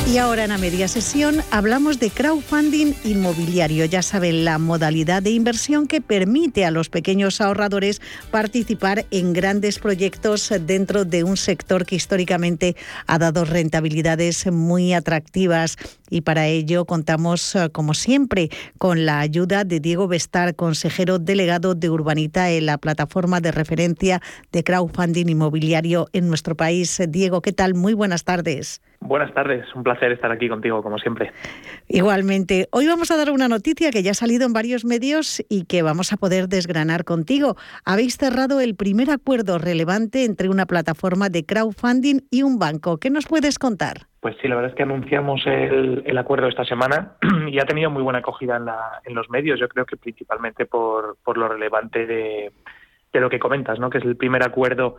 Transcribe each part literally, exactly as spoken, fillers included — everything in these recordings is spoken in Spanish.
Y ahora en la media sesión hablamos de crowdfunding inmobiliario. Ya saben, la modalidad de inversión que permite a los pequeños ahorradores participar en grandes proyectos dentro de un sector que históricamente ha dado rentabilidades muy atractivas. Y para ello contamos, como siempre, con la ayuda de Diego Bestar, consejero delegado de Urbanitae, la plataforma de referencia de crowdfunding inmobiliario en nuestro país. Diego, ¿qué tal? Muy buenas tardes. Buenas tardes, un placer estar aquí contigo, como siempre. Igualmente. Hoy vamos a dar una noticia que ya ha salido en varios medios y que vamos a poder desgranar contigo. Habéis cerrado el primer acuerdo relevante entre una plataforma de crowdfunding y un banco. ¿Qué nos puedes contar? Pues sí, la verdad es que anunciamos el, el acuerdo esta semana y ha tenido muy buena acogida en, la, en los medios. Yo creo que principalmente por, por lo relevante de, de lo que comentas, ¿no? Que es el primer acuerdo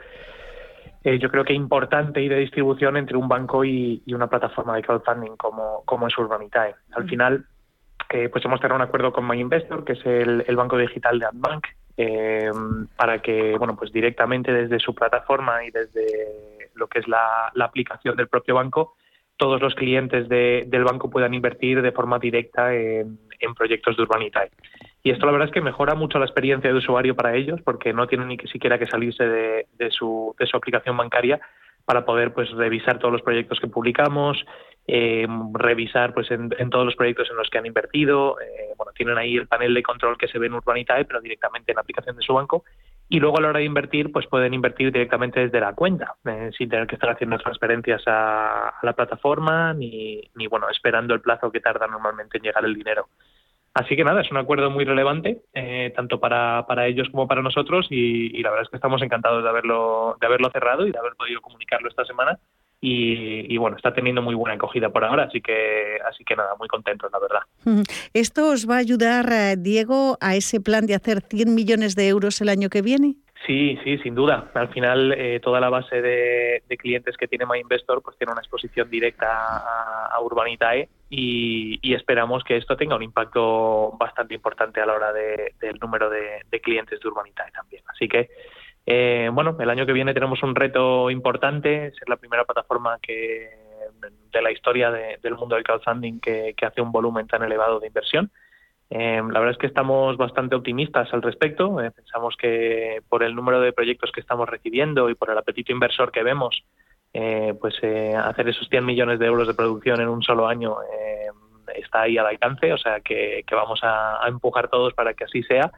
Eh, yo creo que importante y de distribución entre un banco y, y una plataforma de crowdfunding como, como es Urbanitae. Al final, eh, pues hemos cerrado un acuerdo con MyInvestor, que es el, el banco digital de Adbank, eh, para que, bueno, pues directamente desde su plataforma y desde lo que es la, la aplicación del propio banco, todos los clientes de, del banco puedan invertir de forma directa en, en proyectos de Urbanitae. Y esto la verdad es que mejora mucho la experiencia de usuario para ellos, porque no tienen ni que siquiera que salirse de, de, su, de su aplicación bancaria para poder pues revisar todos los proyectos que publicamos, eh, revisar pues en, en todos los proyectos en los que han invertido. Eh, bueno, tienen ahí el panel de control que se ve en Urbanitae, pero directamente en la aplicación de su banco. Y luego a la hora de invertir, pues pueden invertir directamente desde la cuenta, eh, sin tener que estar haciendo transferencias a, a la plataforma, ni, ni bueno, esperando el plazo que tarda normalmente en llegar el dinero. Así que nada, es un acuerdo muy relevante, eh, tanto para, para ellos como para nosotros, y, y la verdad es que estamos encantados de haberlo, de haberlo cerrado y de haber podido comunicarlo esta semana. Y, y bueno, está teniendo muy buena acogida por ahora, así que así que nada, muy contentos, la verdad. ¿Esto os va a ayudar, Diego, a ese plan de hacer cien millones de euros el año que viene? Sí, sí, sin duda. Al final, eh, toda la base de, de clientes que tiene MyInvestor pues tiene una exposición directa a, a Urbanitae y, y esperamos que esto tenga un impacto bastante importante a la hora de, del número de, de clientes de Urbanitae también. Así que, eh, bueno, el año que viene tenemos un reto importante, ser la primera plataforma que de la historia de, del mundo del crowdfunding que, que hace un volumen tan elevado de inversión. Eh, la verdad es que estamos bastante optimistas al respecto. Eh, pensamos que por el número de proyectos que estamos recibiendo y por el apetito inversor que vemos, eh, pues eh, hacer esos cien millones de euros de producción en un solo año eh, está ahí al alcance. O sea que, que vamos a, a empujar todos para que así sea.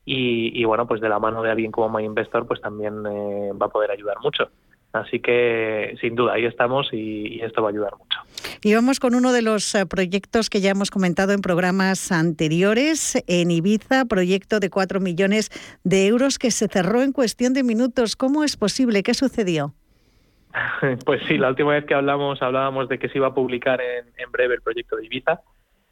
Y, y bueno, pues de la mano de alguien como MyInvestor, pues también eh, va a poder ayudar mucho. Así que, sin duda, ahí estamos y, y esto va a ayudar mucho. Y vamos con uno de los proyectos que ya hemos comentado en programas anteriores, en Ibiza, proyecto de cuatro millones de euros que se cerró en cuestión de minutos. ¿Cómo es posible? ¿Qué sucedió? Pues sí, la última vez que hablamos, hablábamos de que se iba a publicar en, en breve el proyecto de Ibiza.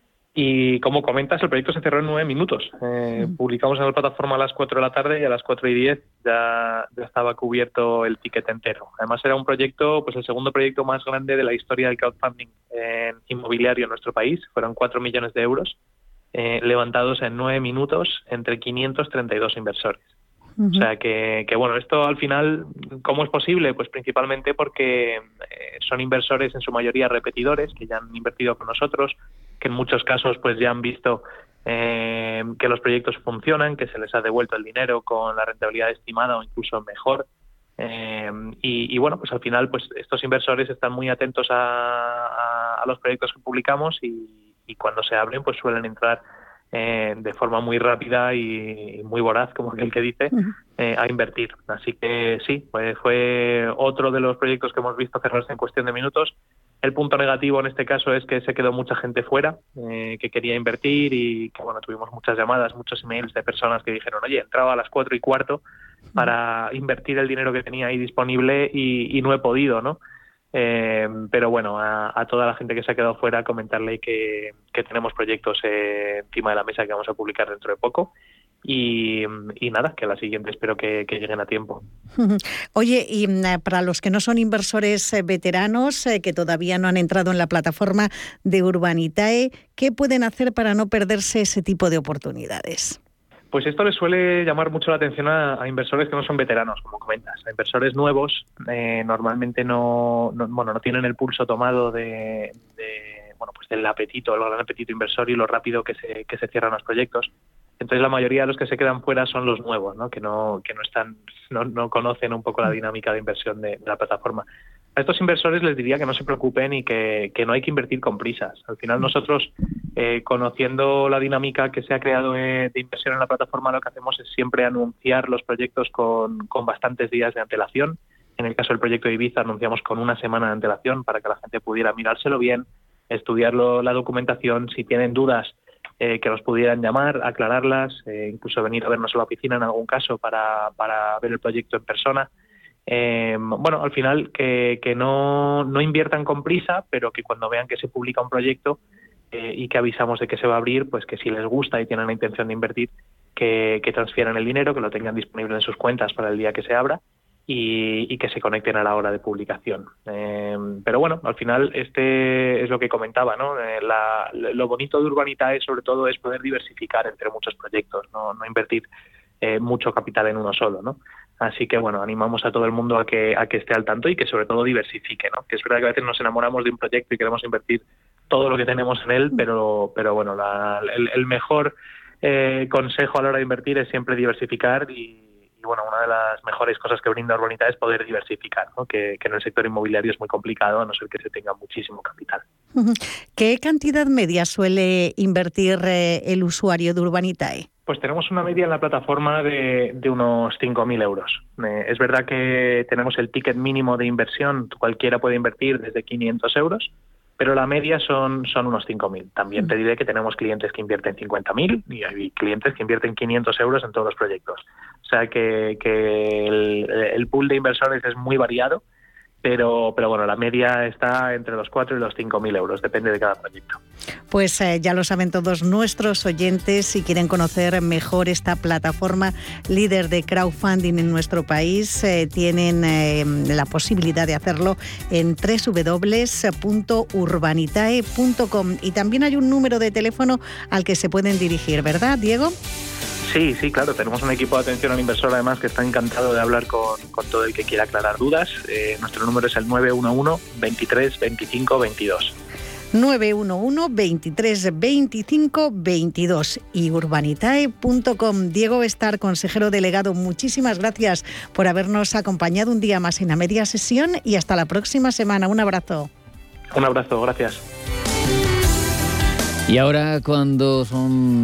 Y como comentas, el proyecto se cerró en nueve minutos. Eh, mm. Publicamos en la plataforma a las cuatro de la tarde y a las cuatro y diez ya, ya estaba cubierto el ticket entero. Además era un proyecto, pues el segundo proyecto más grande de la historia del crowdfunding eh, inmobiliario en nuestro país. Fueron cuatro millones de euros eh, levantados en nueve minutos entre quinientos treinta y dos inversores. Uh-huh. O sea que, que, bueno, esto al final, ¿cómo es posible? Pues principalmente porque eh, son inversores en su mayoría repetidores, que ya han invertido con nosotros, que en muchos casos pues ya han visto eh, que los proyectos funcionan, que se les ha devuelto el dinero con la rentabilidad estimada o incluso mejor. Eh, y, y bueno, pues al final pues estos inversores están muy atentos a, a, a los proyectos que publicamos y, y cuando se abren pues suelen entrar eh, de forma muy rápida y muy voraz, como aquel que dice, eh, a invertir. Así que sí, pues fue otro de los proyectos que hemos visto cerrarse en cuestión de minutos. El punto negativo en este caso es que se quedó mucha gente fuera, eh, que quería invertir y que bueno, tuvimos muchas llamadas, muchos emails de personas que dijeron, oye, entraba a las cuatro y cuarto para invertir el dinero que tenía ahí disponible y, y no he podido, ¿no? Eh, pero bueno, a, a toda la gente que se ha quedado fuera, comentarle que, que tenemos proyectos eh, encima de la mesa que vamos a publicar dentro de poco. Y, y nada, que la siguiente espero que, que lleguen a tiempo. Oye, y para los que no son inversores veteranos, eh, que todavía no han entrado en la plataforma de Urbanitae, ¿qué pueden hacer para no perderse ese tipo de oportunidades? Pues esto les suele llamar mucho la atención a, a inversores que no son veteranos, como comentas. A inversores nuevos eh, normalmente no, no, bueno, no tienen el pulso tomado de, de bueno, pues del apetito, el gran apetito inversor y lo rápido que se, que se cierran los proyectos. Entonces la mayoría de los que se quedan fuera son los nuevos, ¿no? Que no, que no están, no, no conocen un poco la dinámica de inversión de, de la plataforma. A estos inversores les diría que no se preocupen y que, que no hay que invertir con prisas. Al final nosotros, eh, conociendo la dinámica que se ha creado eh, de inversión en la plataforma, lo que hacemos es siempre anunciar los proyectos con, con bastantes días de antelación. En el caso del proyecto de Ibiza anunciamos con una semana de antelación para que la gente pudiera mirárselo bien, estudiarlo, la documentación, si tienen dudas, eh, que nos pudieran llamar, aclararlas, eh, incluso venir a vernos a la oficina en algún caso para, para ver el proyecto en persona. Eh, bueno, al final que, que no, no inviertan con prisa, pero que cuando vean que se publica un proyecto eh, y que avisamos de que se va a abrir, pues que si les gusta y tienen la intención de invertir, que, que transfieran el dinero, que lo tengan disponible en sus cuentas para el día que se abra y, y que se conecten a la hora de publicación. Eh, pero bueno, al final este es lo que comentaba, ¿no? Eh, la, lo bonito de Urbanitae sobre todo es poder diversificar entre muchos proyectos, no, no invertir eh, mucho capital en uno solo, ¿no? Así que, bueno, animamos a todo el mundo a que a que esté al tanto y que sobre todo diversifique, ¿no? Que es verdad que a veces nos enamoramos de un proyecto y queremos invertir todo lo que tenemos en él, pero pero bueno, la, el, el mejor eh, consejo a la hora de invertir es siempre diversificar y, y, bueno, una de las mejores cosas que brinda Urbanitae es poder diversificar, ¿no? Que, que en el sector inmobiliario es muy complicado, a no ser que se tenga muchísimo capital. ¿Qué cantidad media suele invertir eh, el usuario de Urbanitae? Pues tenemos una media en la plataforma de, de unos cinco mil euros. Eh, es verdad que tenemos el ticket mínimo de inversión, cualquiera puede invertir desde quinientos euros, pero la media son, son unos cinco mil. También mm. te diré que tenemos clientes que invierten cincuenta mil y hay clientes que invierten quinientos euros en todos los proyectos. O sea que, que el, el pool de inversores es muy variado, pero pero bueno, la media está entre los cuatro y los cinco mil euros, depende de cada proyecto. Pues eh, ya lo saben todos nuestros oyentes, si quieren conocer mejor esta plataforma líder de crowdfunding en nuestro país, eh, tienen eh, la posibilidad de hacerlo en doble u doble u doble u punto urbanitae punto com y también hay un número de teléfono al que se pueden dirigir, ¿verdad, Diego? Sí, sí, claro. Tenemos un equipo de atención al inversor, además, que está encantado de hablar con, con todo el que quiera aclarar dudas. Eh, nuestro número es el nueve uno uno, veintitrés, veinticinco, veintidós. nueve uno uno, veintitrés, veinticinco, veintidós y urbanitae punto com. Diego Bestar, consejero delegado, muchísimas gracias por habernos acompañado un día más en A Media Sesión y hasta la próxima semana. Un abrazo. Un abrazo, gracias. Y ahora, cuando son